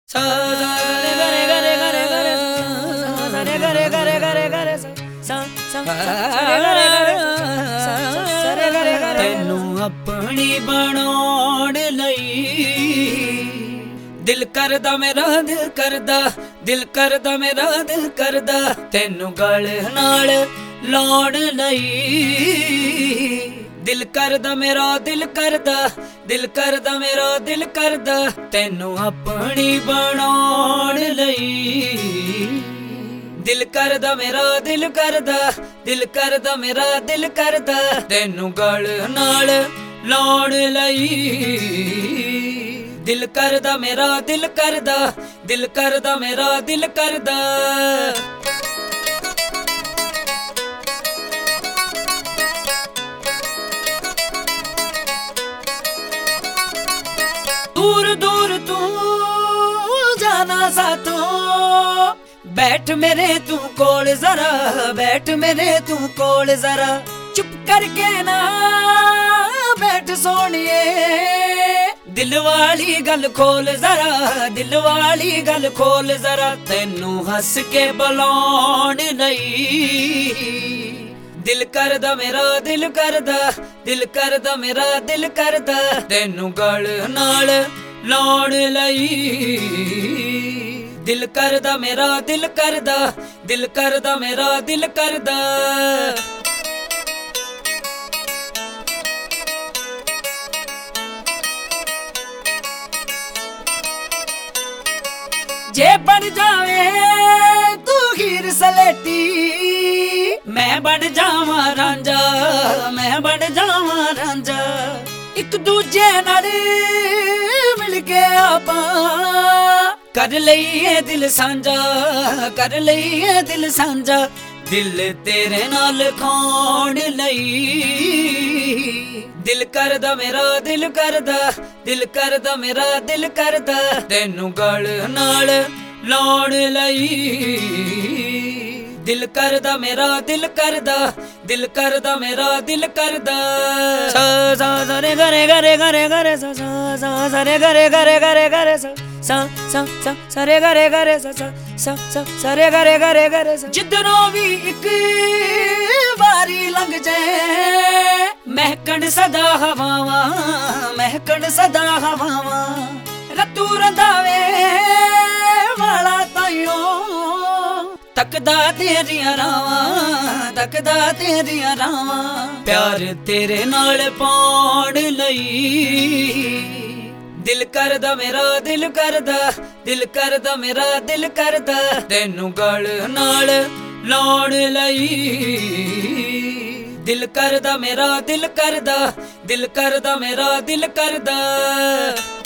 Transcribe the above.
ਤੈਨੂੰ ਆਪਣੀ ਬਣਾਉਣ ਲਈ ਦਿਲ ਕਰਦਾ ਮੇਰਾ, ਦਿਲ ਕਰਦਾ, ਦਿਲ ਕਰਦਾ ਮੇਰਾ, ਦਿਲ ਕਰਦਾ ਤੈਨੂੰ ਗਲ ਨਾਲ ਲਾਉਣ ਲਈ। ਦਿਲ ਕਰਦਾ ਮੇਰਾ, ਦਿਲ ਕਰਦਾ, ਦਿਲ ਕਰਦਾ ਮੇਰਾ, ਦਿਲ ਕਰਦਾ ਤੈਨੂੰ ਆਪਣੀ ਬਣਾਉਣ ਲਈ। ਦਿਲ ਕਰਦਾ ਮੇਰਾ, ਦਿਲ ਕਰਦਾ, ਦਿਲ ਕਰਦਾ ਮੇਰਾ, ਦਿਲ ਕਰਦਾ ਤੈਨੂੰ ਗਲ ਨਾਲ ਲਾਉਣ ਲਈ। ਦਿਲ ਕਰਦਾ ਮੇਰਾ, ਦਿਲ ਕਰਦਾ, ਦਿਲ ਕਰਦਾ ਮੇਰਾ, ਦਿਲ ਕਰਦਾ। दूर दूर तू जाना साथों, बैठ मेरे तू कोल जरा, बैठ मेरे तू कोल जरा, चुप करके ना बैठ सोनिए, दिल वाली गल खोल जरा, दिल वाली गल खोल जरा तैनू हस के बुलाउण लई। दिल करदा मेरा, दिल करदा, दिल करदा मेरा, दिल करदा तैनू गल नाल लाउण लई। दिल करदा मेरा, दिल करदा, दिल करदा मेरा, दिल करदा। जे बन जावे तू हीर सलेटी, मैं बन जावा रांझा, मैं बन जावा रांझा, एक दूजे नाल मिल के आपां कर लईए दिल सांझा, कर लईए दिल सांझा, दिल तेरे नाल खाण लई। दिल करदा मेरा, दिल करदा, दिल करदा मेरा, दिल करदा तैनू गल नाल लाउण लई। दिल करदा मेरा, दिल करदा, दिल करदा मेरा, दिल करदा। सा सा सा रे गा रे गा रे गा रे गा रे सा सा सा सा रे गा रे गा रे गा रे गा रे सा सा सा सा सा रे गा रे गा रे सा सा सा सा सा रे गा रे गा रे गा रे सा। जिधरों भी एक वारी लंघ जाए महकण सदा हवावां, महकण सदा हवावां, रतू रंधावे वाला ताइयों तकदा तेरियां रावां, तकदा तेरियां रावां, प्यार तेरे नाल पाउण लई। दिल करदा मेरा, दिल करदा, दिल करदा मेरा, दिल करदा तैनू गल नाल लाउण लई। दिल करदा मेरा, दिल करदा, दिल करदा मेरा, दिल करदा।